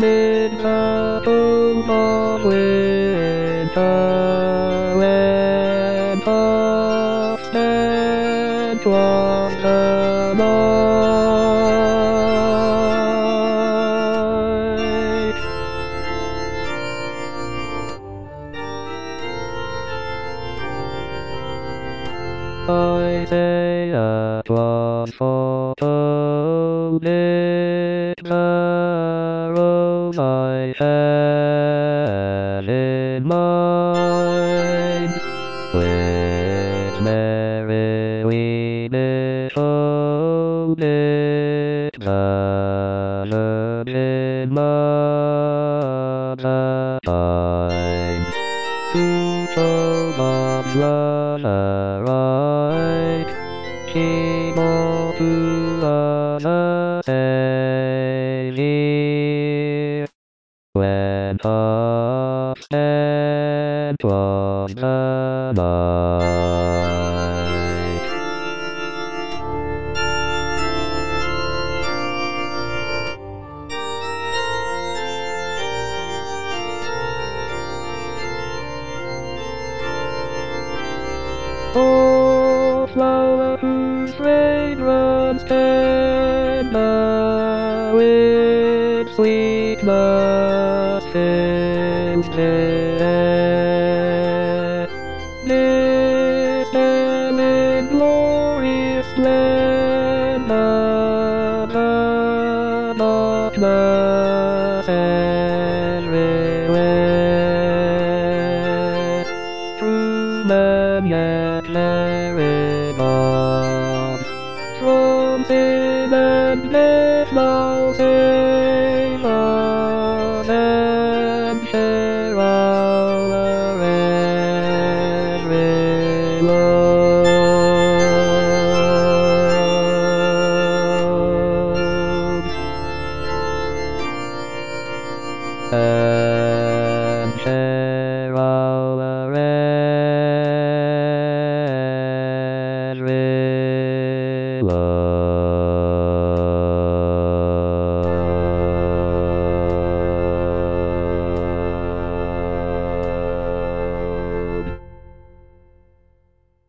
amid the tumult of winter, when the stench was the night. Isaiah 12:14 lit the rose I had in mind, with Mary we behold it, the virgin mother died. To show God's love aright, she bore to us a Savior, when her stand was the night. O flower whose fragrance tender with sweetness fills the air, listen in glorious splendor, the darkness everywhere. True men yet carried on from sin and death, now save us and share our every load. And share our every load.